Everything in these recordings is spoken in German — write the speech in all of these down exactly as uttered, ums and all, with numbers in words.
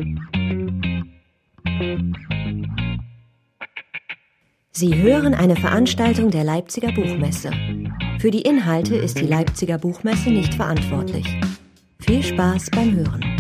Sie hören eine Veranstaltung der Leipziger Buchmesse. Für die Inhalte ist die Leipziger Buchmesse nicht verantwortlich. Viel Spaß beim Hören.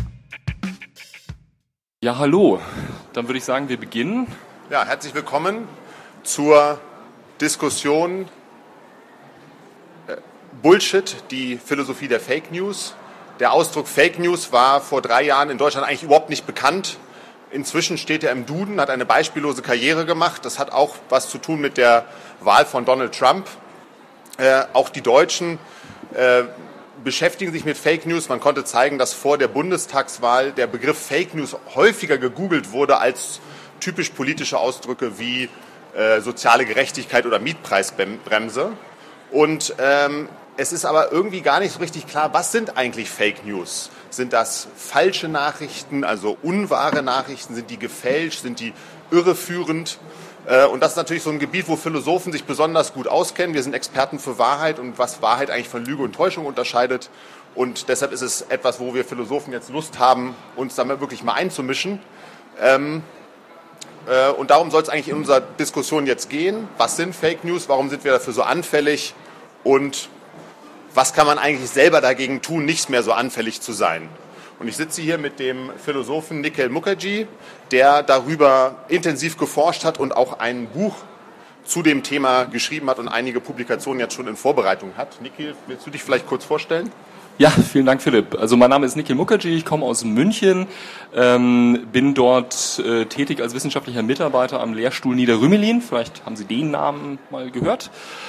Ja, hallo. Dann würde ich sagen, wir beginnen. Ja, herzlich willkommen zur Diskussion äh, Bullshit, die Philosophie der Fake News. Der Ausdruck Fake News war vor drei Jahren in Deutschland eigentlich überhaupt nicht bekannt. Inzwischen steht er im Duden, hat eine beispiellose Karriere gemacht. Das hat auch was zu tun mit der Wahl von Donald Trump. Äh, auch die Deutschen äh, beschäftigen sich mit Fake News. Man konnte zeigen, dass vor der Bundestagswahl der Begriff Fake News häufiger gegoogelt wurde als typisch politische Ausdrücke wie äh, soziale Gerechtigkeit oder Mietpreisbremse. Und ähm, es ist aber irgendwie gar nicht so richtig klar, was sind eigentlich Fake News? Sind das falsche Nachrichten, also unwahre Nachrichten? Sind die gefälscht? Sind die irreführend? Und das ist natürlich so ein Gebiet, wo Philosophen sich besonders gut auskennen. Wir sind Experten für Wahrheit und was Wahrheit eigentlich von Lüge und Täuschung unterscheidet. Und deshalb ist es etwas, wo wir Philosophen jetzt Lust haben, uns damit wirklich mal einzumischen. Und darum soll es eigentlich in unserer Diskussion jetzt gehen. Was sind Fake News? Warum sind wir dafür so anfällig? Und was kann man eigentlich selber dagegen tun, nicht mehr so anfällig zu sein? Und ich sitze hier mit dem Philosophen Nikhil Mukherjee, der darüber intensiv geforscht hat und auch ein Buch zu dem Thema geschrieben hat und einige Publikationen jetzt schon in Vorbereitung hat. Nikhil, willst du dich vielleicht kurz vorstellen? Ja, vielen Dank, Philipp. Also mein Name ist Nikhil Mukherjee, ich komme aus München, ähm, bin dort äh, tätig als wissenschaftlicher Mitarbeiter am Lehrstuhl Nieder-Rümelin. Vielleicht haben Sie den Namen mal gehört.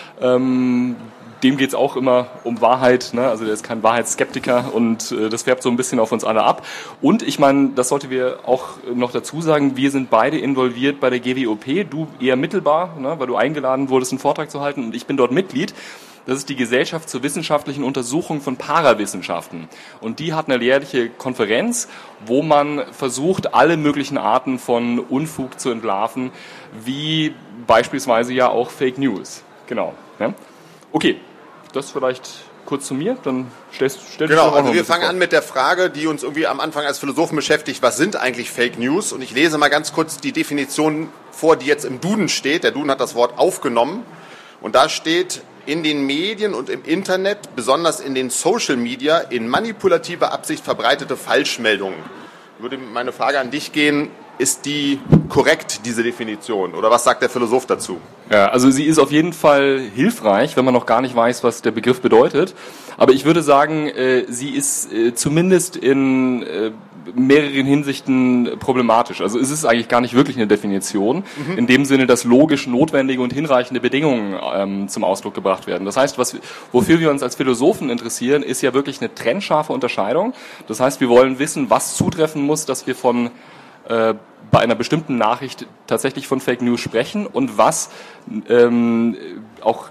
Ähm, Dem geht es auch immer um Wahrheit, ne? Also der ist kein Wahrheitsskeptiker und äh, das färbt so ein bisschen auf uns alle ab. Und ich meine, das sollten wir auch noch dazu sagen, wir sind beide involviert bei der G W O P, du eher mittelbar, ne? Weil du eingeladen wurdest, einen Vortrag zu halten und ich bin dort Mitglied. Das ist die Gesellschaft zur wissenschaftlichen Untersuchung von Parawissenschaften. Und die hat eine jährliche Konferenz, wo man versucht, alle möglichen Arten von Unfug zu entlarven, wie beispielsweise ja auch Fake News. Genau. Ne? Okay, das vielleicht kurz zu mir, dann stellst, stellst genau, du auch also noch wir ein bisschen fangen vor. an mit der Frage, die uns irgendwie am Anfang als Philosophen beschäftigt, was sind eigentlich Fake News? Und ich lese mal ganz kurz die Definition vor, die jetzt im Duden steht. Der Duden hat das Wort aufgenommen und da steht: in den Medien und im Internet, besonders in den Social Media, in manipulativer Absicht verbreitete Falschmeldungen. Würde meine Frage an dich gehen: Ist die korrekt, diese Definition? Oder was sagt der Philosoph dazu? Ja, also sie ist auf jeden Fall hilfreich, wenn man noch gar nicht weiß, was der Begriff bedeutet. Aber ich würde sagen, äh, sie ist äh, zumindest in äh, mehreren Hinsichten problematisch. Also es ist eigentlich gar nicht wirklich eine Definition, mhm. in dem Sinne, dass logisch notwendige und hinreichende Bedingungen ähm, zum Ausdruck gebracht werden. Das heißt, was, wofür wir uns als Philosophen interessieren, ist ja wirklich eine trennscharfe Unterscheidung. Das heißt, wir wollen wissen, was zutreffen muss, dass wir von äh, bei einer bestimmten Nachricht tatsächlich von Fake News sprechen und was ähm, auch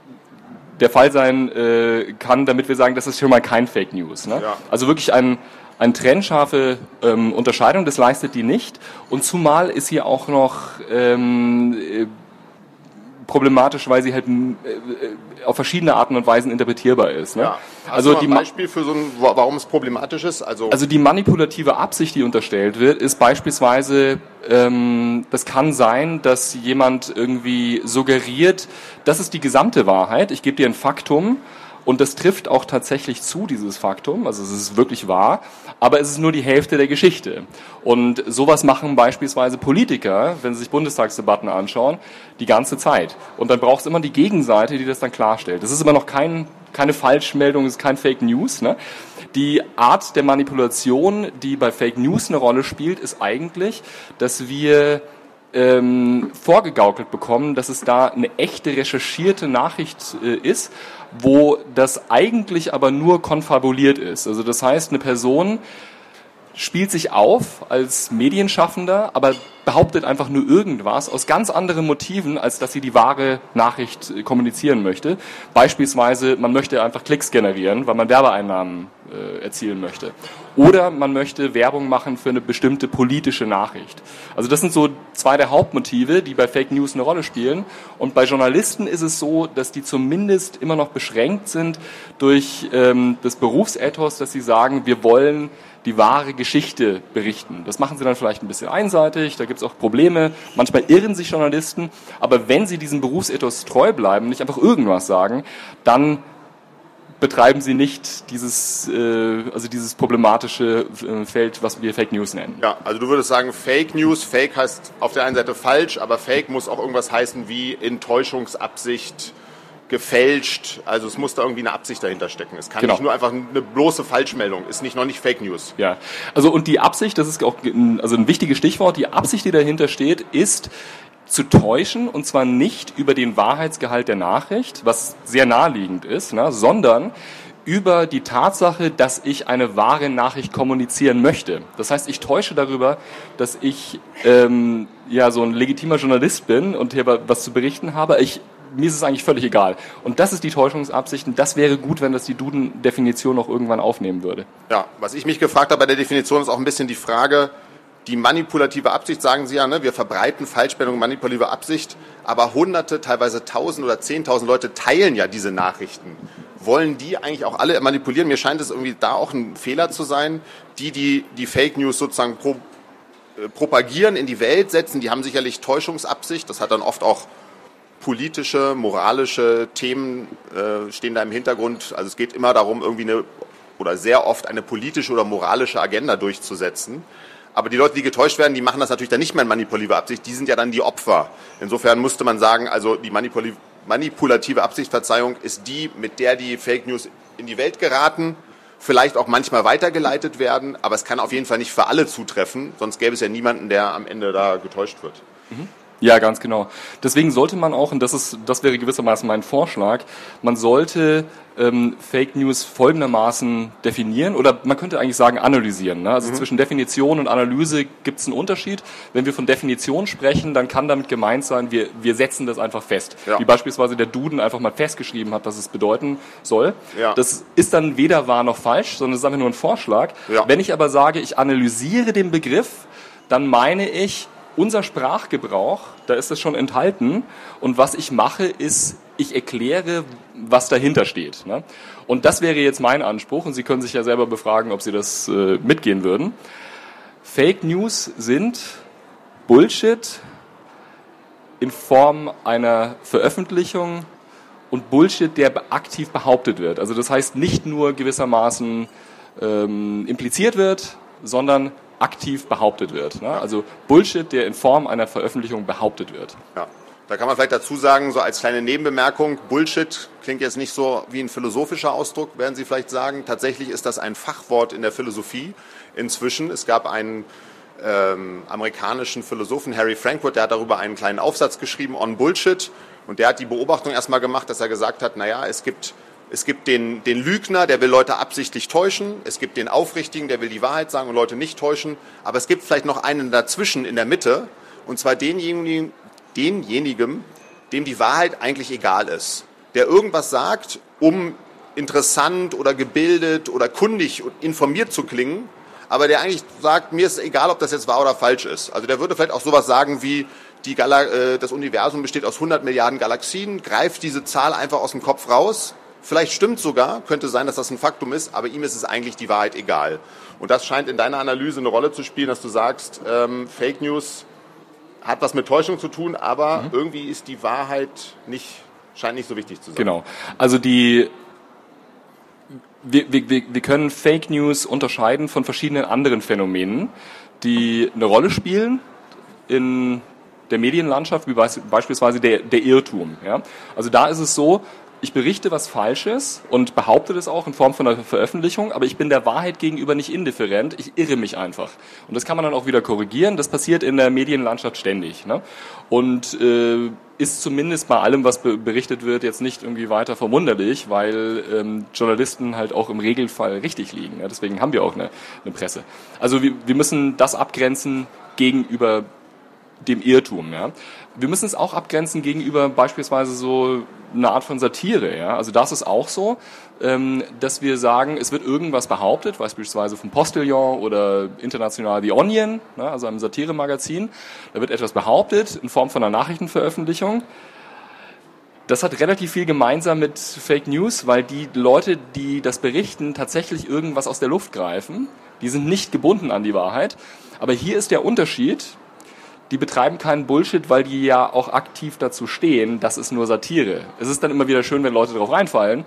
der Fall sein äh, kann, damit wir sagen, das ist schon mal kein Fake News. Ne? Ja. Also wirklich ein, eine trennscharfe ähm, Unterscheidung, das leistet die nicht. Und zumal ist sie auch noch ähm, äh, problematisch, weil sie halt äh, auf verschiedene Arten und Weisen interpretierbar ist. Ne? Ja. Hast also du mal die ein Beispiel für so ein, warum es problematisch ist? Also, also die manipulative Absicht, die unterstellt wird, ist beispielsweise, ähm, das kann sein, dass jemand irgendwie suggeriert, das ist die gesamte Wahrheit, ich gebe dir ein Faktum und das trifft auch tatsächlich zu, dieses Faktum, also es ist wirklich wahr, aber es ist nur die Hälfte der Geschichte. Und sowas machen beispielsweise Politiker, wenn sie sich Bundestagsdebatten anschauen, die ganze Zeit. Und dann braucht es immer die Gegenseite, die das dann klarstellt. Das ist immer noch kein, keine Falschmeldung, es ist kein Fake News. Ne? Die Art der Manipulation, die bei Fake News eine Rolle spielt, ist eigentlich, dass wir ähm, vorgegaukelt bekommen, dass es da eine echte recherchierte Nachricht äh, ist, wo das eigentlich aber nur konfabuliert ist. Also das heißt, eine Person spielt sich auf als Medienschaffender, aber behauptet einfach nur irgendwas aus ganz anderen Motiven, als dass sie die wahre Nachricht kommunizieren möchte. Beispielsweise, man möchte einfach Klicks generieren, weil man Werbeeinnahmen äh, erzielen möchte. Oder man möchte Werbung machen für eine bestimmte politische Nachricht. Also das sind so zwei der Hauptmotive, die bei Fake News eine Rolle spielen. Und bei Journalisten ist es so, dass die zumindest immer noch beschränkt sind durch ähm, das Berufsethos, dass sie sagen, wir wollen die wahre Geschichte berichten. Das machen sie dann vielleicht ein bisschen einseitig, da gibt es auch Probleme. Manchmal irren sich Journalisten, aber wenn sie diesem Berufsethos treu bleiben, nicht einfach irgendwas sagen, dann betreiben sie nicht dieses, äh, also dieses problematische äh, Feld, was wir Fake News nennen. Ja, also du würdest sagen, Fake News, Fake heißt auf der einen Seite falsch, aber Fake muss auch irgendwas heißen wie in Täuschungsabsicht, gefälscht, also es muss da irgendwie eine Absicht dahinter stecken. Es kann genau. nicht nur einfach eine bloße Falschmeldung, ist nicht noch nicht Fake News. Ja, also und die Absicht, das ist auch ein, also ein wichtiges Stichwort, die Absicht, die dahinter steht, ist zu täuschen, und zwar nicht über den Wahrheitsgehalt der Nachricht, was sehr naheliegend ist, ne, sondern über die Tatsache, dass ich eine wahre Nachricht kommunizieren möchte. Das heißt, ich täusche darüber, dass ich ähm, ja so ein legitimer Journalist bin und hier was zu berichten habe. Ich Mir ist es eigentlich völlig egal. Und das ist die Täuschungsabsicht. Und das wäre gut, wenn das die Duden-Definition noch irgendwann aufnehmen würde. Ja, was ich mich gefragt habe bei der Definition, ist auch ein bisschen die Frage, die manipulative Absicht, sagen Sie ja, ne? Wir verbreiten Falschmeldungen, manipulative Absicht, aber Hunderte, teilweise Tausend oder Zehntausend Leute teilen ja diese Nachrichten. Wollen die eigentlich auch alle manipulieren? Mir scheint es irgendwie da auch ein Fehler zu sein. Die, die die Fake News sozusagen pro, äh, propagieren, in die Welt setzen, die haben sicherlich Täuschungsabsicht. Das hat dann oft auch politische, moralische Themen äh, stehen da im Hintergrund. Also es geht immer darum, irgendwie eine, oder sehr oft eine politische oder moralische Agenda durchzusetzen. Aber die Leute, die getäuscht werden, die machen das natürlich dann nicht mehr in manipulative Absicht, die sind ja dann die Opfer. Insofern musste man sagen, also die manipulative, manipulative Absicht, Verzeihung, ist die, mit der die Fake News in die Welt geraten, vielleicht auch manchmal weitergeleitet werden, aber es kann auf jeden Fall nicht für alle zutreffen, sonst gäbe es ja niemanden, der am Ende da getäuscht wird. Mhm. Ja, ganz genau. Deswegen sollte man auch, und das ist, das wäre gewissermaßen mein Vorschlag, man sollte ähm, Fake News folgendermaßen definieren, oder man könnte eigentlich sagen analysieren. Ne? Also mhm. zwischen Definition und Analyse gibt es einen Unterschied. Wenn wir von Definition sprechen, dann kann damit gemeint sein, wir, wir setzen das einfach fest. Ja. Wie beispielsweise der Duden einfach mal festgeschrieben hat, was es bedeuten soll. Ja. Das ist dann weder wahr noch falsch, sondern es ist einfach nur ein Vorschlag. Ja. Wenn ich aber sage, ich analysiere den Begriff, dann meine ich, unser Sprachgebrauch, da ist es schon enthalten, und was ich mache, ist, ich erkläre, was dahinter steht. Ne? Und das wäre jetzt mein Anspruch, und Sie können sich ja selber befragen, ob Sie das äh, mitgehen würden. Fake News sind Bullshit in Form einer Veröffentlichung und Bullshit, der aktiv behauptet wird. Also das heißt, nicht nur gewissermaßen ähm, impliziert wird, sondern aktiv behauptet wird. Ne? Also Bullshit, der in Form einer Veröffentlichung behauptet wird. Ja, da kann man vielleicht dazu sagen, so als kleine Nebenbemerkung, Bullshit klingt jetzt nicht so wie ein philosophischer Ausdruck, werden Sie vielleicht sagen. Tatsächlich ist das ein Fachwort in der Philosophie inzwischen. Es gab einen ähm, amerikanischen Philosophen, Harry Frankfurt, der hat darüber einen kleinen Aufsatz geschrieben, On Bullshit. Und der hat die Beobachtung erstmal gemacht, dass er gesagt hat, naja, es gibt Es gibt den, den Lügner, der will Leute absichtlich täuschen. Es gibt den Aufrichtigen, der will die Wahrheit sagen und Leute nicht täuschen. Aber es gibt vielleicht noch einen dazwischen in der Mitte. Und zwar denjenigen, denjenigen, dem die Wahrheit eigentlich egal ist. Der irgendwas sagt, um interessant oder gebildet oder kundig und informiert zu klingen. Aber der eigentlich sagt, mir ist egal, ob das jetzt wahr oder falsch ist. Also der würde vielleicht auch sowas sagen wie, die Gala- äh, das Universum besteht aus hundert Milliarden Galaxien. Greift diese Zahl einfach aus dem Kopf raus. Vielleicht stimmt sogar, könnte sein, dass das ein Faktum ist, aber ihm ist es eigentlich die Wahrheit egal. Und das scheint in deiner Analyse eine Rolle zu spielen, dass du sagst, ähm, Fake News hat was mit Täuschung zu tun, aber mhm. irgendwie ist die Wahrheit nicht, scheint nicht so wichtig zu sein. Genau. Also die, wir, wir, wir können Fake News unterscheiden von verschiedenen anderen Phänomenen, die eine Rolle spielen in der Medienlandschaft, wie beispielsweise der, der Irrtum. Ja? Also da ist es so, ich berichte was Falsches und behaupte das auch in Form von einer Veröffentlichung, aber ich bin der Wahrheit gegenüber nicht indifferent, ich irre mich einfach. Und das kann man dann auch wieder korrigieren, das passiert in der Medienlandschaft ständig. Ne? Und äh, ist zumindest bei allem, was be- berichtet wird, jetzt nicht irgendwie weiter verwunderlich, weil ähm, Journalisten halt auch im Regelfall richtig liegen. Ja? Deswegen haben wir auch eine, eine Presse. Also wir, wir müssen das abgrenzen gegenüber dem Irrtum. Ja. Wir müssen es auch abgrenzen gegenüber beispielsweise so eine Art von Satire. Ja. Also das ist auch so, ähm, dass wir sagen, es wird irgendwas behauptet, beispielsweise vom Postillon oder international The Onion, ne, also einem Satiremagazin. Da wird etwas behauptet in Form von einer Nachrichtenveröffentlichung. Das hat relativ viel gemeinsam mit Fake News, weil die Leute, die das berichten, tatsächlich irgendwas aus der Luft greifen. Die sind nicht gebunden an die Wahrheit. Aber hier ist der Unterschied, die betreiben keinen Bullshit, weil die ja auch aktiv dazu stehen, das ist nur Satire. Es ist dann immer wieder schön, wenn Leute darauf reinfallen,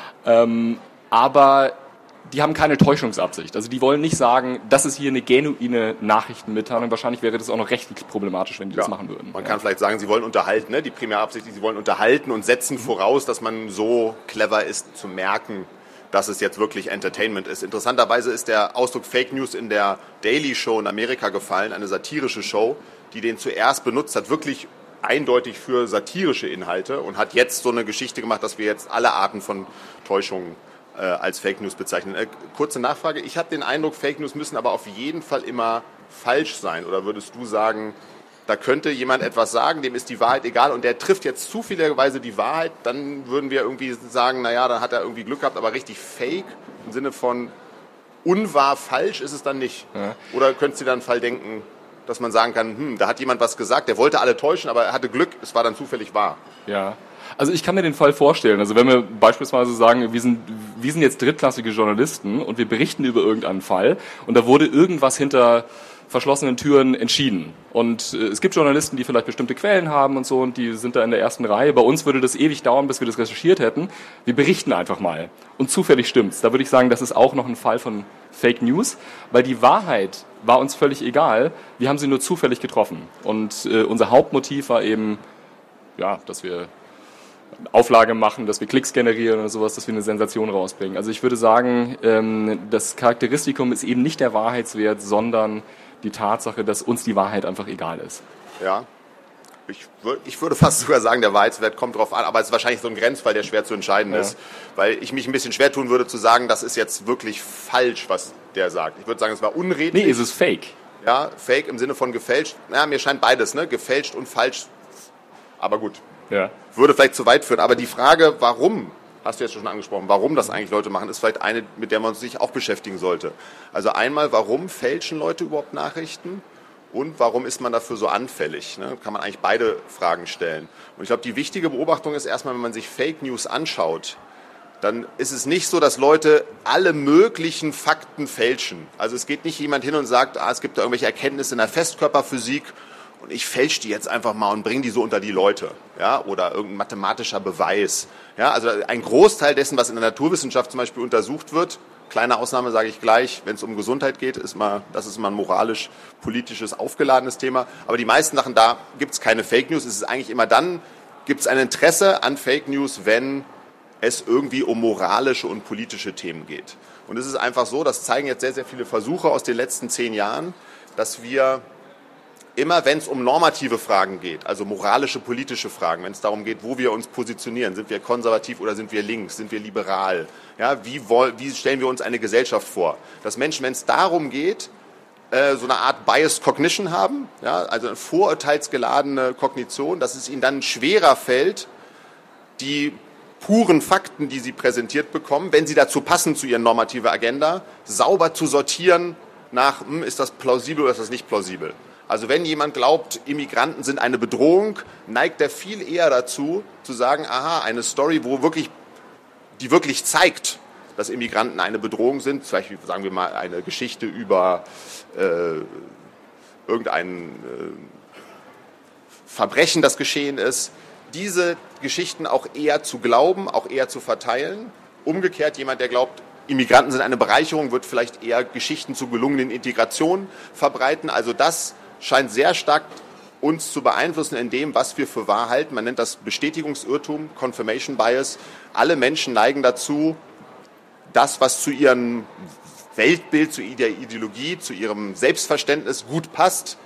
ähm, aber die haben keine Täuschungsabsicht. Also die wollen nicht sagen, das ist hier eine genuine Nachrichtenmitteilung. Wahrscheinlich wäre das auch noch rechtlich problematisch, wenn die ja, das machen würden. Man ja. kann vielleicht sagen, sie wollen unterhalten, ne? Die Primärabsicht ist, sie wollen unterhalten und setzen mhm. voraus, dass man so clever ist, zu merken, dass es jetzt wirklich Entertainment ist. Interessanterweise ist der Ausdruck Fake News in der Daily Show in Amerika gefallen, eine satirische Show, die den zuerst benutzt hat, wirklich eindeutig für satirische Inhalte und hat jetzt so eine Geschichte gemacht, dass wir jetzt alle Arten von Täuschungen äh, als Fake News bezeichnen. Äh, kurze Nachfrage, ich habe den Eindruck, Fake News müssen aber auf jeden Fall immer falsch sein. Oder würdest du sagen, da könnte jemand etwas sagen, dem ist die Wahrheit egal und der trifft jetzt zufälligerweise die Wahrheit, dann würden wir irgendwie sagen, naja, dann hat er irgendwie Glück gehabt, aber richtig fake im Sinne von unwahr, falsch ist es dann nicht. Ja. Oder könntest du dann einen Fall denken, dass man sagen kann, hm, da hat jemand was gesagt, der wollte alle täuschen, aber er hatte Glück, es war dann zufällig wahr. Ja, also ich kann mir den Fall vorstellen. Also wenn wir beispielsweise sagen, wir sind, wir sind jetzt drittklassige Journalisten und wir berichten über irgendeinen Fall und da wurde irgendwas hinter verschlossenen Türen entschieden. Und äh, es gibt Journalisten, die vielleicht bestimmte Quellen haben und so und die sind da in der ersten Reihe. Bei uns würde das ewig dauern, bis wir das recherchiert hätten. Wir berichten einfach mal. Und zufällig stimmt's. Da würde ich sagen, das ist auch noch ein Fall von Fake News, weil die Wahrheit war uns völlig egal. Wir haben sie nur zufällig getroffen. Und äh, unser Hauptmotiv war eben, ja, dass wir Auflage machen, dass wir Klicks generieren oder sowas, dass wir eine Sensation rausbringen. Also ich würde sagen, ähm, das Charakteristikum ist eben nicht der Wahrheitswert, sondern die Tatsache, dass uns die Wahrheit einfach egal ist. Ja, ich, würd, ich würde fast sogar sagen, der Wahrheitswert kommt drauf an, aber es ist wahrscheinlich so ein Grenzfall, der schwer zu entscheiden ja. ist, weil ich mich ein bisschen schwer tun würde zu sagen, das ist jetzt wirklich falsch, was der sagt. Ich würde sagen, es war unredlich. Nee, es ist fake. Ja, fake im Sinne von gefälscht. Ja, mir scheint beides, ne? Gefälscht und falsch, aber gut. Ja. Würde vielleicht zu weit führen, aber die Frage, warum, hast du jetzt schon angesprochen, warum das eigentlich Leute machen, ist vielleicht eine, mit der man sich auch beschäftigen sollte. Also einmal, warum fälschen Leute überhaupt Nachrichten und warum ist man dafür so anfällig? Ne? Kann man eigentlich beide Fragen stellen. Und ich glaube, die wichtige Beobachtung ist erstmal, wenn man sich Fake News anschaut, dann ist es nicht so, dass Leute alle möglichen Fakten fälschen. Also es geht nicht jemand hin und sagt, ah, es gibt da irgendwelche Erkenntnisse in der Festkörperphysik und ich fälsche die jetzt einfach mal und bringe die so unter die Leute, ja, oder irgendein mathematischer Beweis. Ja, also ein Großteil dessen, was in der Naturwissenschaft zum Beispiel untersucht wird, kleine Ausnahme sage ich gleich, wenn es um Gesundheit geht, ist mal, das ist mal ein moralisch-politisches aufgeladenes Thema. Aber die meisten Sachen, da gibt es keine Fake News. Es ist eigentlich immer dann, gibt es ein Interesse an Fake News, wenn es irgendwie um moralische und politische Themen geht. Und es ist einfach so, das zeigen jetzt sehr, sehr viele Versuche aus den letzten zehn Jahren, dass wir immer, wenn es um normative Fragen geht, also moralische, politische Fragen, wenn es darum geht, wo wir uns positionieren, sind wir konservativ oder sind wir links, sind wir liberal, ja, wie, woll, wie stellen wir uns eine Gesellschaft vor, dass Menschen, wenn es darum geht, äh, so eine Art Biased Cognition haben, ja, also eine vorurteilsgeladene Kognition, dass es ihnen dann schwerer fällt, die puren Fakten, die sie präsentiert bekommen, wenn sie dazu passen zu ihrer normativen Agenda, sauber zu sortieren nach, hm, ist das plausibel oder ist das nicht plausibel. Also wenn jemand glaubt, Immigranten sind eine Bedrohung, neigt er viel eher dazu, zu sagen, aha, eine Story, wo wirklich, die wirklich zeigt, dass Immigranten eine Bedrohung sind, zum Beispiel, sagen wir mal, eine Geschichte über äh, irgendein äh, Verbrechen, das geschehen ist, diese Geschichten auch eher zu glauben, auch eher zu verteilen. Umgekehrt, jemand, der glaubt, Immigranten sind eine Bereicherung, wird vielleicht eher Geschichten zur gelungenen Integration verbreiten. Also das scheint sehr stark uns zu beeinflussen in dem, was wir für wahr halten. Man nennt das Bestätigungsirrtum, Confirmation Bias. Alle Menschen neigen dazu, das, was zu ihrem Weltbild, zu ihrer Ideologie, zu ihrem Selbstverständnis gut passt,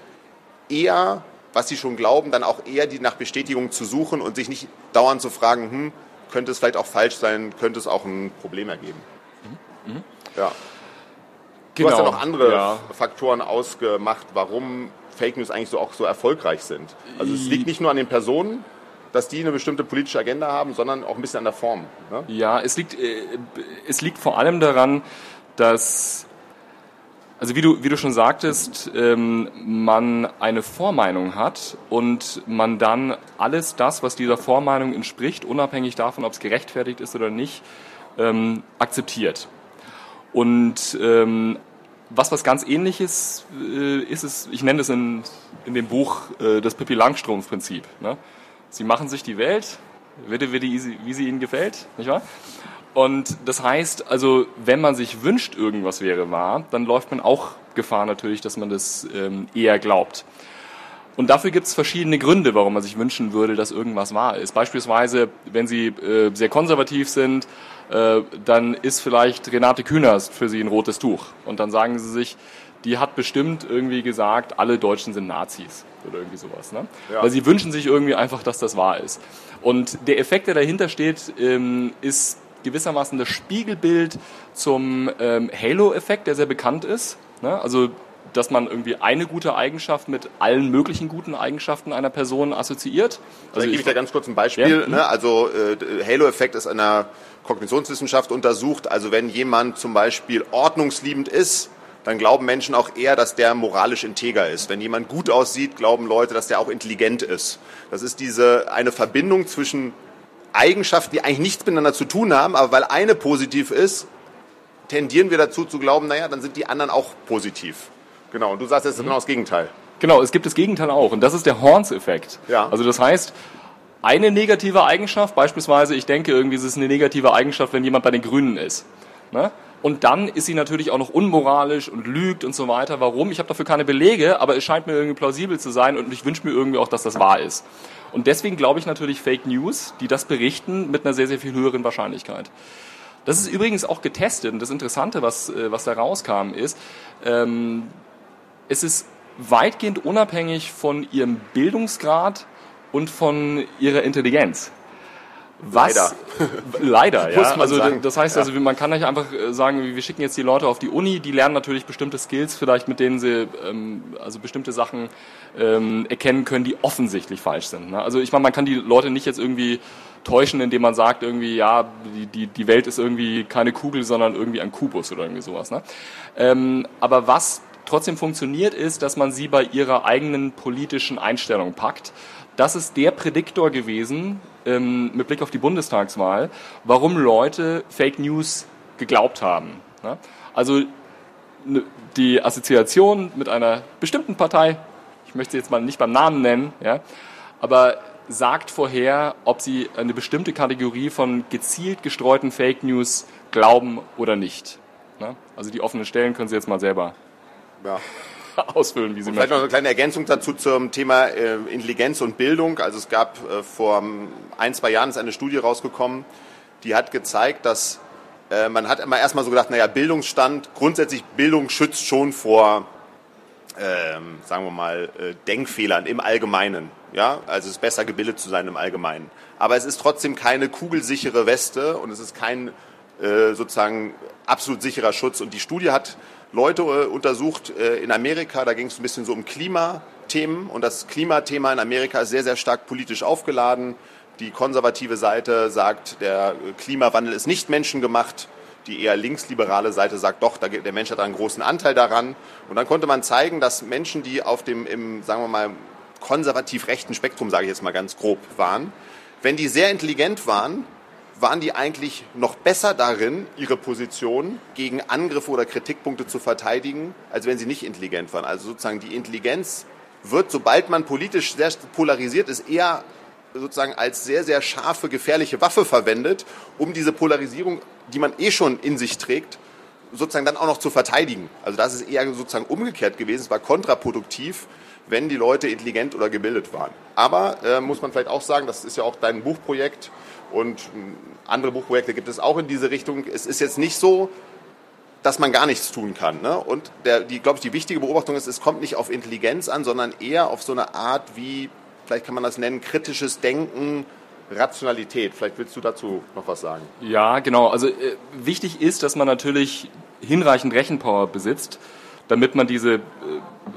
eher, was sie schon glauben, dann auch eher die nach Bestätigung zu suchen und sich nicht dauernd zu fragen, hm, könnte es vielleicht auch falsch sein, könnte es auch ein Problem ergeben. Mhm. Ja. Du Genau, hast ja noch andere ja. Faktoren ausgemacht, warum Fake News eigentlich so auch so erfolgreich sind. Also es liegt nicht nur an den Personen, dass die eine bestimmte politische Agenda haben, sondern auch ein bisschen an der Form. Ne? Ja, es liegt, äh, es liegt vor allem daran, dass, also wie du, wie du schon sagtest, ähm, man eine Vormeinung hat und man dann alles das, was dieser Vormeinung entspricht, unabhängig davon, ob es gerechtfertigt ist oder nicht, ähm, akzeptiert. Und ähm, was was ganz Ähnliches äh, ist es, ich nenne es in, in dem Buch äh, das Pippi-Langstrumpf-Prinzip, ne? Sie machen sich die Welt, bitte, bitte, wie sie ihnen gefällt, nicht wahr? Und das heißt, also wenn man sich wünscht, irgendwas wäre wahr, dann läuft man auch Gefahr natürlich, dass man das ähm, eher glaubt. Und dafür gibt es verschiedene Gründe, warum man sich wünschen würde, dass irgendwas wahr ist. Beispielsweise, wenn Sie äh, sehr konservativ sind, äh, dann ist vielleicht Renate Künast für Sie ein rotes Tuch. Und dann sagen Sie sich, die hat bestimmt irgendwie gesagt, alle Deutschen sind Nazis oder irgendwie sowas. Ne? Ja. Weil sie wünschen sich irgendwie einfach, dass das wahr ist. Und der Effekt, der dahinter steht, ähm, ist gewissermaßen das Spiegelbild zum ähm, Halo-Effekt, der sehr bekannt ist. Ne? Also, dass man irgendwie eine gute Eigenschaft mit allen möglichen guten Eigenschaften einer Person assoziiert. Also da gebe ich da ganz kurz ein Beispiel. Ja? Ne? Also äh, Halo-Effekt ist in der Kognitionswissenschaft untersucht. Also wenn jemand zum Beispiel ordnungsliebend ist, dann glauben Menschen auch eher, dass der moralisch integer ist. Wenn jemand gut aussieht, glauben Leute, dass der auch intelligent ist. Das ist diese eine Verbindung zwischen Eigenschaften, die eigentlich nichts miteinander zu tun haben, aber weil eine positiv ist, tendieren wir dazu zu glauben, naja, dann sind die anderen auch positiv. Genau, und du sagst jetzt mhm. genau das Gegenteil. Genau, es gibt das Gegenteil auch und das ist der Horns-Effekt. Ja. Also das heißt, eine negative Eigenschaft, beispielsweise, ich denke irgendwie, es ist eine negative Eigenschaft, wenn jemand bei den Grünen ist. Ne? Und dann ist sie natürlich auch noch unmoralisch und lügt und so weiter. Warum? Ich habe dafür keine Belege, aber es scheint mir irgendwie plausibel zu sein und ich wünsche mir irgendwie auch, dass das wahr ist. Und deswegen glaube ich natürlich Fake News, die das berichten, mit einer sehr, sehr viel höheren Wahrscheinlichkeit. Das ist übrigens auch getestet und das Interessante, was, was da rauskam, ist, ähm, es ist weitgehend unabhängig von ihrem Bildungsgrad und von ihrer Intelligenz. Was? Leider. Leider, ja. Muss man also sagen. das heißt, also man kann nicht einfach sagen, wir schicken jetzt die Leute auf die Uni, die lernen natürlich bestimmte Skills, vielleicht mit denen sie ähm, also bestimmte Sachen ähm, erkennen können, die offensichtlich falsch sind. Ne? Also ich meine, man kann die Leute nicht jetzt irgendwie täuschen, indem man sagt irgendwie, ja, die die die Welt ist irgendwie keine Kugel, sondern irgendwie ein Kubus oder irgendwie sowas. Ne? Ähm, aber was trotzdem funktioniert, ist, dass man sie bei ihrer eigenen politischen Einstellung packt. Das ist der Prädiktor gewesen, ähm, mit Blick auf die Bundestagswahl, warum Leute Fake News geglaubt haben. Ne? Also ne, die Assoziation mit einer bestimmten Partei, ich möchte sie jetzt mal nicht beim Namen nennen, ja, aber sagt vorher, ob sie eine bestimmte Kategorie von gezielt gestreuten Fake News glauben oder nicht. Ne? Also die offenen Stellen können Sie jetzt mal selber ja. ausfüllen, wie Sie und möchten. Vielleicht noch eine kleine Ergänzung dazu zum Thema äh, Intelligenz und Bildung. Also es gab äh, vor ein, zwei Jahren ist eine Studie rausgekommen, die hat gezeigt, dass äh, man hat immer erstmal so gedacht, naja, Bildungsstand, grundsätzlich Bildung schützt schon vor, ähm, sagen wir mal, äh, Denkfehlern im Allgemeinen. Ja? Also es ist besser gebildet zu sein im Allgemeinen. Aber es ist trotzdem keine kugelsichere Weste und es ist kein äh, sozusagen absolut sicherer Schutz. Und die Studie hat Leute äh, untersucht äh, in Amerika, da ging es ein bisschen so um Klimathemen und das Klimathema in Amerika ist sehr, sehr stark politisch aufgeladen. Die konservative Seite sagt, der Klimawandel ist nicht menschengemacht. Die eher linksliberale Seite sagt, doch, der Mensch hat einen großen Anteil daran. Und dann konnte man zeigen, dass Menschen, die auf dem, im, sagen wir mal, konservativ rechten Spektrum, sage ich jetzt mal ganz grob, waren, wenn die sehr intelligent waren, waren die eigentlich noch besser darin, ihre Position gegen Angriffe oder Kritikpunkte zu verteidigen, als wenn sie nicht intelligent waren. Also sozusagen die Intelligenz wird, sobald man politisch sehr polarisiert ist, eher sozusagen als sehr, sehr scharfe, gefährliche Waffe verwendet, um diese Polarisierung, die man eh schon in sich trägt, sozusagen dann auch noch zu verteidigen. Also das ist eher sozusagen umgekehrt gewesen. Es war kontraproduktiv, wenn die Leute intelligent oder gebildet waren. Aber äh, muss man vielleicht auch sagen, das ist ja auch dein Buchprojekt, und andere Buchprojekte gibt es auch in diese Richtung. Es ist jetzt nicht so, dass man gar nichts tun kann. Ne? Und der, die, glaube ich, die wichtige Beobachtung ist, es kommt nicht auf Intelligenz an, sondern eher auf so eine Art wie, vielleicht kann man das nennen, kritisches Denken, Rationalität. Vielleicht willst du dazu noch was sagen. Ja, genau. Also äh, wichtig ist, dass man natürlich hinreichend Rechenpower besitzt, damit man diese äh,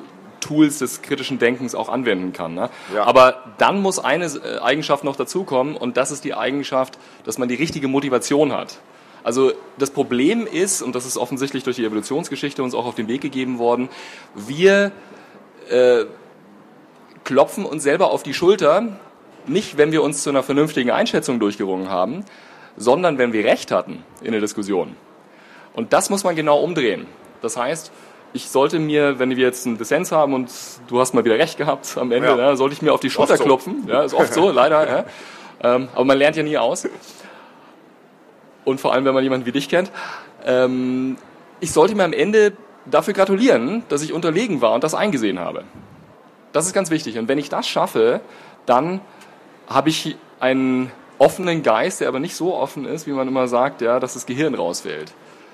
Tools des kritischen Denkens auch anwenden kann. Ne? Ja. Aber dann muss eine Eigenschaft noch dazukommen und das ist die Eigenschaft, dass man die richtige Motivation hat. Also das Problem ist, und das ist offensichtlich durch die Evolutionsgeschichte uns auch auf den Weg gegeben worden, wir äh, klopfen uns selber auf die Schulter, nicht wenn wir uns zu einer vernünftigen Einschätzung durchgerungen haben, sondern wenn wir Recht hatten in der Diskussion. Und das muss man genau umdrehen. Das heißt, ich sollte mir, wenn wir jetzt einen Dissens haben und du hast mal wieder Recht gehabt am Ende, ja. Ja, sollte ich mir auf die Schulter so. klopfen. Ja, ist oft so, leider. Ja. Ähm, aber man lernt ja nie aus. Und vor allem, wenn man jemanden wie dich kennt. Ähm, ich sollte mir am Ende dafür gratulieren, dass ich unterlegen war und das eingesehen habe. Das ist ganz wichtig. Und wenn ich das schaffe, dann habe ich einen offenen Geist, der aber nicht so offen ist, wie man immer sagt, ja, dass das Gehirn rausfällt.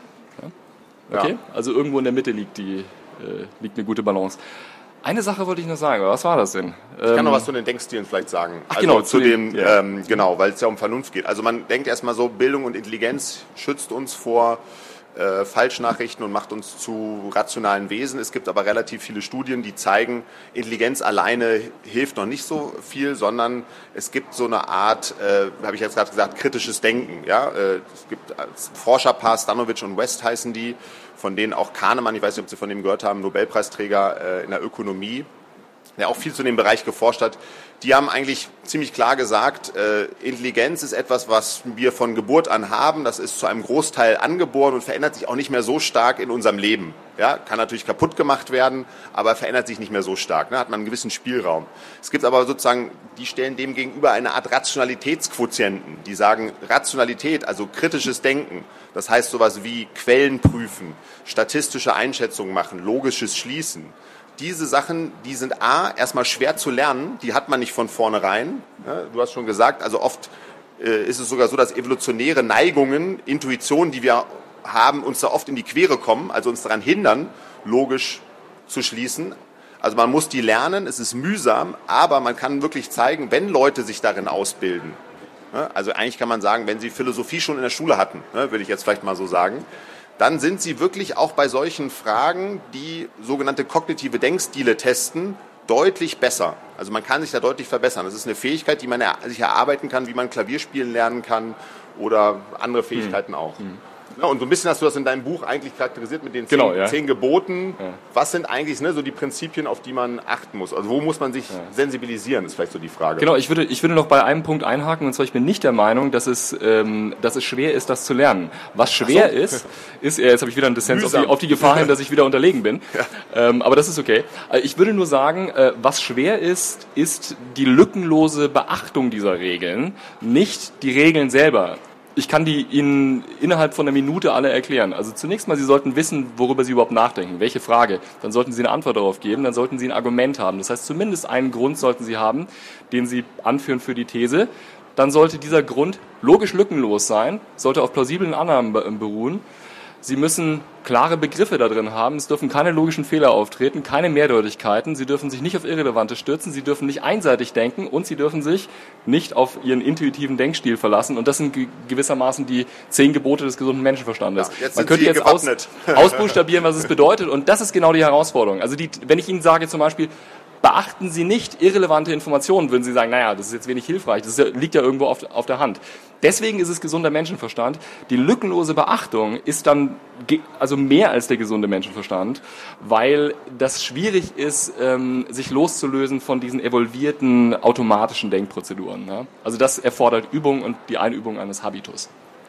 Ja? Okay? Ja. Also irgendwo in der Mitte liegt, die, äh, liegt eine gute Balance. Eine Sache wollte ich noch sagen, was war das denn? Ich kann ähm, noch was zu den Denkstilen vielleicht sagen. Ach, also genau, zu dem, ja. ähm, genau, weil es ja um Vernunft geht. Also man denkt erstmal so, Bildung und Intelligenz schützt uns vor äh, Falschnachrichten und macht uns zu rationalen Wesen. Es gibt aber relativ viele Studien, die zeigen, Intelligenz alleine hilft noch nicht so viel, sondern es gibt so eine Art, äh, habe ich jetzt gerade gesagt, kritisches Denken. Ja? Äh, es gibt Forscherpaar, Stanovic und West heißen die, von denen auch Kahnemann, ich weiß nicht, ob Sie von dem gehört haben, Nobelpreisträger äh, in der Ökonomie, der auch viel zu dem Bereich geforscht hat, die haben eigentlich ziemlich klar gesagt, äh, Intelligenz ist etwas, was wir von Geburt an haben, das ist zu einem Großteil angeboren und verändert sich auch nicht mehr so stark in unserem Leben. Ja, kann natürlich kaputt gemacht werden, aber verändert sich nicht mehr so stark, ne? Hat man einen gewissen Spielraum. Es gibt aber sozusagen, die stellen dem gegenüber eine Art Rationalitätsquotienten, die sagen, Rationalität, also kritisches Denken, das heißt sowas wie Quellen prüfen, statistische Einschätzungen machen, logisches Schließen. Diese Sachen, die sind A, erstmal schwer zu lernen, die hat man nicht von vornherein. Ja, du hast schon gesagt, also oft äh, ist es sogar so, dass evolutionäre Neigungen, Intuitionen, die wir haben, uns da oft in die Quere kommen, also uns daran hindern, logisch zu schließen. Also man muss die lernen, es ist mühsam, aber man kann wirklich zeigen, wenn Leute sich darin ausbilden. Ja, also eigentlich kann man sagen, wenn sie Philosophie schon in der Schule hatten, ne, würde ich jetzt vielleicht mal so sagen, dann sind sie wirklich auch bei solchen Fragen, die sogenannte kognitive Denkstile testen, deutlich besser. Also man kann sich da deutlich verbessern. Das ist eine Fähigkeit, die man sich erarbeiten kann, wie man Klavier spielen lernen kann oder andere Fähigkeiten hm. auch. Hm. Ja, und so ein bisschen hast du das in deinem Buch eigentlich charakterisiert mit den zehn, genau, ja. zehn Geboten. Ja. Was sind eigentlich ne, so die Prinzipien, auf die man achten muss? Also wo muss man sich ja. sensibilisieren, ist vielleicht so die Frage. Genau, ich würde, ich würde noch bei einem Punkt einhaken, und zwar ich bin nicht der Meinung, dass es, ähm, dass es schwer ist, das zu lernen. Was schwer so. ist, ist, äh, jetzt habe ich wieder einen Dissens auf die, auf die Gefahr hin, dass ich wieder unterlegen bin. Ja. Ähm, aber das ist okay. Ich würde nur sagen, äh, was schwer ist, ist die lückenlose Beachtung dieser Regeln, nicht die Regeln selber. Ich kann die Ihnen innerhalb von einer Minute alle erklären. Also zunächst mal, Sie sollten wissen, worüber Sie überhaupt nachdenken. Welche Frage? Dann sollten Sie eine Antwort darauf geben, dann sollten Sie ein Argument haben. Das heißt, zumindest einen Grund sollten Sie haben, den Sie anführen für die These. Dann sollte dieser Grund logisch lückenlos sein, sollte auf plausiblen Annahmen beruhen. Sie müssen klare Begriffe da drin haben. Es dürfen keine logischen Fehler auftreten, keine Mehrdeutigkeiten. Sie dürfen sich nicht auf Irrelevante stürzen. Sie dürfen nicht einseitig denken und Sie dürfen sich nicht auf Ihren intuitiven Denkstil verlassen. Und das sind gewissermaßen die zehn Gebote des gesunden Menschenverstandes. Ja, jetzt Man könnte jetzt aus, ausbuchstabieren, was es bedeutet. Und das ist genau die Herausforderung. Also die, wenn ich Ihnen sage zum Beispiel, beachten Sie nicht irrelevante Informationen, würden Sie sagen, naja, das ist jetzt wenig hilfreich, das liegt ja irgendwo auf, auf der Hand. Deswegen ist es gesunder Menschenverstand. Die lückenlose Beachtung ist dann also mehr als der gesunde Menschenverstand, weil das schwierig ist, ähm, sich loszulösen von diesen evolvierten automatischen Denkprozeduren. Ja? Also das erfordert Übung und die Einübung eines Habitus.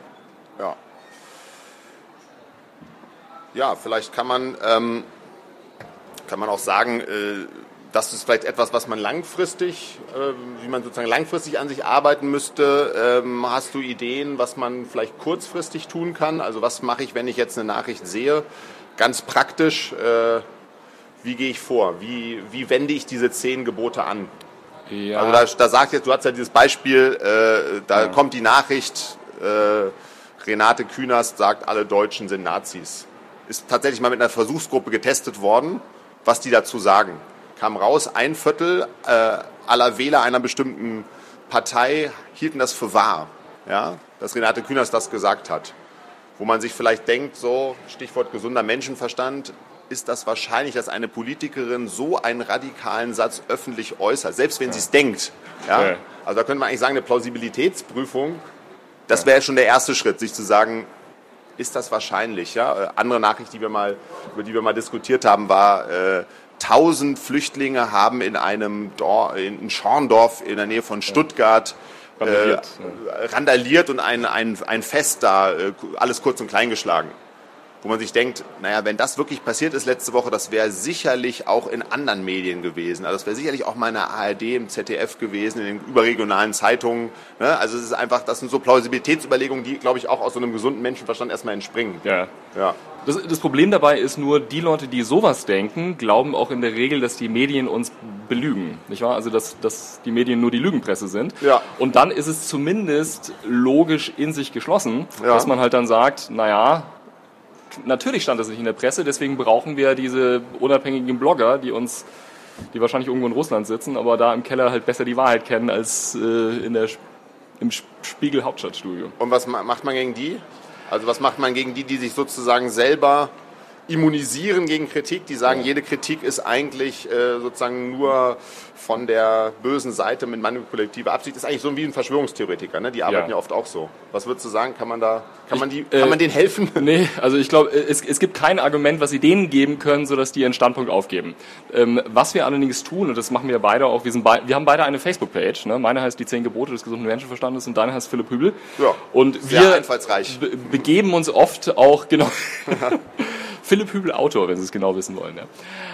Ja, ja vielleicht kann man, ähm, kann man auch sagen, äh, das ist vielleicht etwas, was man langfristig, äh, wie man sozusagen langfristig an sich arbeiten müsste. Ähm, hast du Ideen, was man vielleicht kurzfristig tun kann? Also was mache ich, wenn ich jetzt eine Nachricht sehe? Ganz praktisch, äh, wie gehe ich vor? Wie, wie wende ich diese zehn Gebote an? Ja. Also da, da sagt jetzt, du hast ja dieses Beispiel, äh, da ja. kommt die Nachricht, äh, Renate Künast sagt, alle Deutschen sind Nazis. Ist tatsächlich mal mit einer Versuchsgruppe getestet worden, was die dazu sagen. Kam raus, ein Viertel äh, aller Wähler einer bestimmten Partei hielten das für wahr, ja, dass Renate Künast das gesagt hat. Wo man sich vielleicht denkt, so Stichwort gesunder Menschenverstand, ist das wahrscheinlich, dass eine Politikerin so einen radikalen Satz öffentlich äußert, selbst wenn ja. sie es denkt. Ja? Ja. Also da könnte man eigentlich sagen, eine Plausibilitätsprüfung, das wäre schon der erste Schritt, sich zu sagen, ist das wahrscheinlich? Ja? Andere Nachricht, die wir mal, über die wir mal diskutiert haben, war, äh, tausend Flüchtlinge haben in einem Dorf, in Schorndorf in der Nähe von Stuttgart ja. randaliert, äh, randaliert und ein, ein, ein Fest da, äh, alles kurz und klein geschlagen. Wo man sich denkt, naja, wenn das wirklich passiert ist letzte Woche, das wäre sicherlich auch in anderen Medien gewesen. Also das wäre sicherlich auch mal in der A R D, im Z D F gewesen, in den überregionalen Zeitungen. Ne? Also es ist einfach, das sind so Plausibilitätsüberlegungen, die, glaube ich, auch aus so einem gesunden Menschenverstand erstmal entspringen. Ja. ja. Das, das Problem dabei ist nur, die Leute, die sowas denken, glauben auch in der Regel, dass die Medien uns belügen. Nicht wahr? Also dass, dass die Medien nur die Lügenpresse sind. Ja. Und dann ist es zumindest logisch in sich geschlossen, ja. dass man halt dann sagt, naja, natürlich stand das nicht in der Presse, deswegen brauchen wir diese unabhängigen Blogger, die uns, die wahrscheinlich irgendwo in Russland sitzen, aber da im Keller halt besser die Wahrheit kennen als äh, in der, im Spiegel Hauptstadtstudio. Und was macht man gegen die? Also was macht man gegen die, die sich sozusagen selber immunisieren gegen Kritik, die sagen, ja. jede Kritik ist eigentlich äh, sozusagen nur von der bösen Seite mit manipulativer Absicht. Das ist eigentlich so wie ein Verschwörungstheoretiker, ne? Die arbeiten ja. ja oft auch so. Was würdest du sagen? Kann man da, kann man die, ich, kann äh, man denen helfen? Nee, also ich glaube, es, es gibt kein Argument, was sie denen geben können, sodass die ihren Standpunkt aufgeben. Ähm, was wir allerdings tun, und das machen wir beide auch, wir, sind be- wir haben beide eine Facebook-Page, ne? Meine heißt die zehn Gebote des gesunden Menschenverstandes und deine heißt Philipp Hübel. Ja, und sehr wir einfallsreich. Be- begeben uns oft auch, genau, Philipp Hübel Autor, wenn Sie es genau wissen wollen. Ja.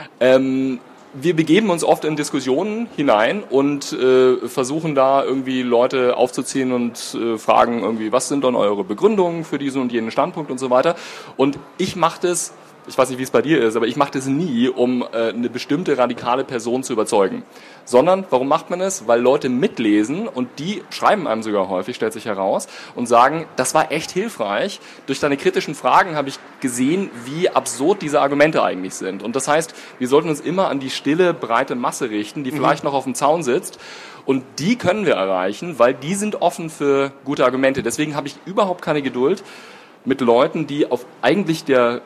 Ähm, wir begeben uns oft in Diskussionen hinein und äh, versuchen da irgendwie Leute aufzuziehen und äh, fragen irgendwie, was sind dann eure Begründungen für diesen und jenen Standpunkt und so weiter. Und ich mache das, ich weiß nicht, wie es bei dir ist, aber ich mache das nie, um äh, eine bestimmte radikale Person zu überzeugen. Sondern, warum macht man es? Weil Leute mitlesen und die schreiben einem sogar häufig, stellt sich heraus, und sagen, das war echt hilfreich. Durch deine kritischen Fragen habe ich gesehen, wie absurd diese Argumente eigentlich sind. Und das heißt, wir sollten uns immer an die stille, breite Masse richten, die mhm. vielleicht noch auf dem Zaun sitzt. Und die können wir erreichen, weil die sind offen für gute Argumente. Deswegen habe ich überhaupt keine Geduld mit Leuten, die auf eigentlich der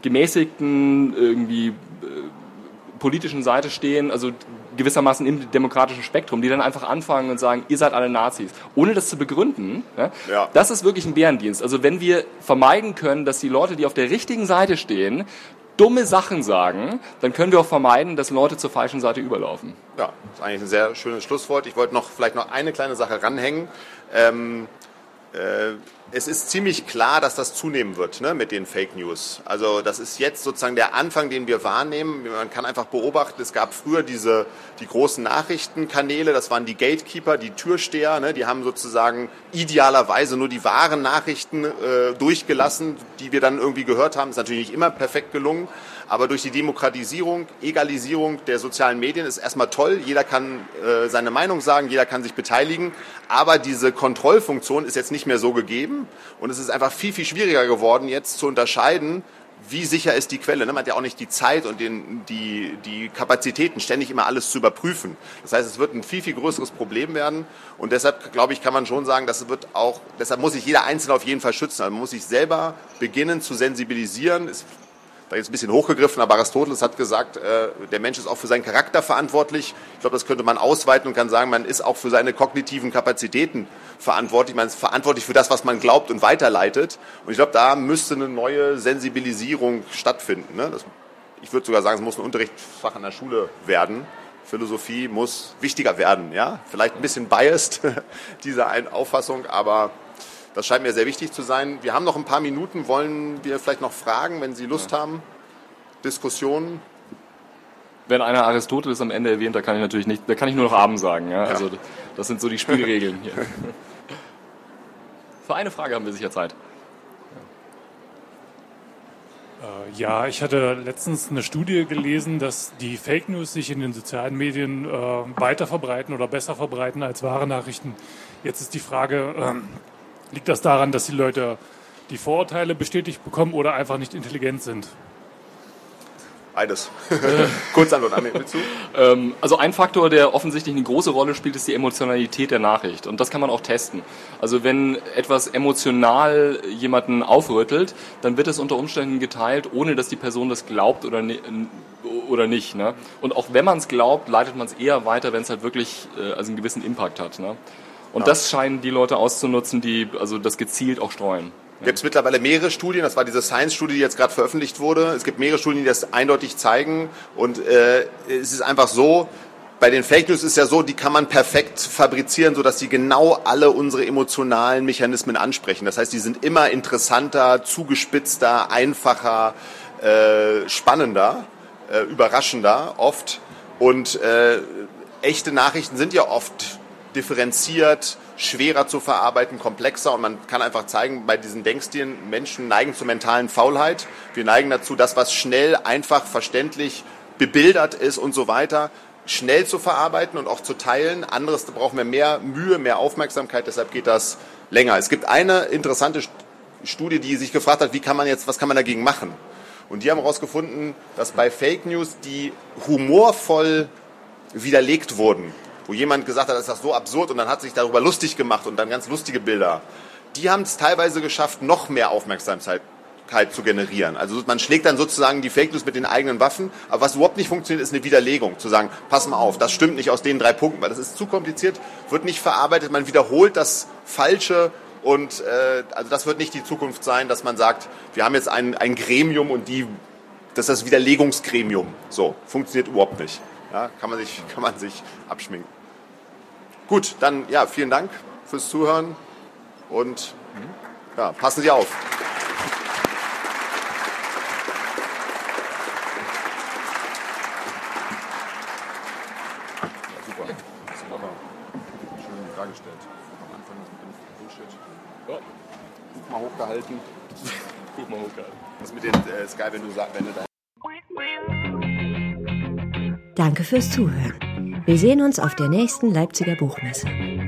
gemäßigten irgendwie äh, politischen Seite stehen, also gewissermaßen im demokratischen Spektrum, die dann einfach anfangen und sagen, ihr seid alle Nazis, ohne das zu begründen. Ja? Ja. Das ist wirklich ein Bärendienst. Also wenn wir vermeiden können, dass die Leute, die auf der richtigen Seite stehen, dumme Sachen sagen, dann können wir auch vermeiden, dass Leute zur falschen Seite überlaufen. Ja, das ist eigentlich ein sehr schönes Schlusswort. Ich wollte noch vielleicht noch eine kleine Sache ranhängen. Ähm, äh, Es ist ziemlich klar, dass das zunehmen wird, ne, mit den Fake News. Also das ist jetzt sozusagen der Anfang, den wir wahrnehmen. Man kann einfach beobachten, es gab früher diese die großen Nachrichtenkanäle, das waren die Gatekeeper, die Türsteher, ne, die haben sozusagen idealerweise nur die wahren Nachrichten äh, durchgelassen, die wir dann irgendwie gehört haben. Das ist natürlich nicht immer perfekt gelungen, aber durch die Demokratisierung, Egalisierung der sozialen Medien ist erstmal toll. Jeder kann äh, seine Meinung sagen, jeder kann sich beteiligen, aber diese Kontrollfunktion ist jetzt nicht mehr so gegeben. Und es ist einfach viel, viel schwieriger geworden, jetzt zu unterscheiden, wie sicher ist die Quelle. Man hat ja auch nicht die Zeit und den, die, die Kapazitäten, ständig immer alles zu überprüfen. Das heißt, es wird ein viel, viel größeres Problem werden. Und deshalb, glaube ich, kann man schon sagen, dass es wird auch, deshalb muss sich jeder Einzelne auf jeden Fall schützen. Also man muss sich selber beginnen zu sensibilisieren. Es, da ist ein bisschen hochgegriffen, aber Aristoteles hat gesagt, äh, der Mensch ist auch für seinen Charakter verantwortlich. Ich glaube, das könnte man ausweiten und kann sagen, man ist auch für seine kognitiven Kapazitäten verantwortlich. Man ist verantwortlich für das, was man glaubt und weiterleitet. Und ich glaube, da müsste eine neue Sensibilisierung stattfinden. Ne? Das, ich würde sogar sagen, es muss ein Unterrichtsfach an der Schule werden. Philosophie muss wichtiger werden. Ja? Vielleicht ein bisschen biased, diese Auffassung, aber das scheint mir sehr wichtig zu sein. Wir haben noch ein paar Minuten. Wollen wir vielleicht noch fragen, wenn Sie Lust ja. haben? Diskussionen? Wenn einer Aristoteles am Ende erwähnt, da kann ich natürlich nicht, da kann ich nur noch Abend sagen. Ja? Ja. Also das sind so die Spielregeln hier. Für eine Frage haben wir sicher Zeit. Ja, ich hatte letztens eine Studie gelesen, dass die Fake News sich in den sozialen Medien äh, weiter verbreiten oder besser verbreiten als wahre Nachrichten. Jetzt ist die Frage, ähm, liegt das daran, dass die Leute die Vorurteile bestätigt bekommen oder einfach nicht intelligent sind? Beides. Kurzantwort, Armin, willst du? Ähm, also ein Faktor, der offensichtlich eine große Rolle spielt, ist die Emotionalität der Nachricht. Und das kann man auch testen. Also wenn etwas emotional jemanden aufrüttelt, dann wird es unter Umständen geteilt, ohne dass die Person das glaubt oder, ni- oder nicht. Ne? Und auch wenn man es glaubt, leitet man es eher weiter, wenn es halt wirklich äh, also einen gewissen Impact hat. Ne? Und ja. das scheinen die Leute auszunutzen, die also das gezielt auch streuen. Gibt es mittlerweile mehrere Studien, das war diese Science-Studie, die jetzt gerade veröffentlicht wurde. Es gibt mehrere Studien, die das eindeutig zeigen. Und äh, es ist einfach so, bei den Fake News ist es ja so, die kann man perfekt fabrizieren, sodass sie genau alle unsere emotionalen Mechanismen ansprechen. Das heißt, die sind immer interessanter, zugespitzter, einfacher, äh, spannender, äh, überraschender oft. Und äh, echte Nachrichten sind ja oft differenziert, schwerer zu verarbeiten, komplexer, und man kann einfach zeigen, bei diesen Denkstilen, Menschen neigen zur mentalen Faulheit. Wir neigen dazu, das, was schnell, einfach, verständlich, bebildert ist und so weiter, schnell zu verarbeiten und auch zu teilen. Anderes, da brauchen wir mehr Mühe, mehr Aufmerksamkeit, deshalb geht das länger. Es gibt eine interessante Studie, die sich gefragt hat, wie kann man jetzt, was kann man dagegen machen? Und die haben herausgefunden, dass bei Fake News, die humorvoll widerlegt wurden, wo jemand gesagt hat, das ist das so absurd, und dann hat sich darüber lustig gemacht und dann ganz lustige Bilder, die haben es teilweise geschafft, noch mehr Aufmerksamkeit zu generieren. Also man schlägt dann sozusagen die Fake News mit den eigenen Waffen, aber was überhaupt nicht funktioniert, ist eine Widerlegung, zu sagen, pass mal auf, das stimmt nicht aus den drei Punkten, weil das ist zu kompliziert, wird nicht verarbeitet, man wiederholt das Falsche, und äh, also das wird nicht die Zukunft sein, dass man sagt, wir haben jetzt ein, ein Gremium und die, das ist das Widerlegungsgremium. So, funktioniert überhaupt nicht. Ja, kann man sich, kann man sich abschminken. Gut, dann ja, vielen Dank fürs Zuhören und ja, passen Sie auf. Ja, super. Das ist aber schön dargestellt. Am Anfang das mit dem Bullshit. Ja. Buch mal hochgehalten. Buch mal hochgehalten. Das mit den äh, Sky, wenn du sagst, wenn du dein Danke fürs Zuhören. Wir sehen uns auf der nächsten Leipziger Buchmesse.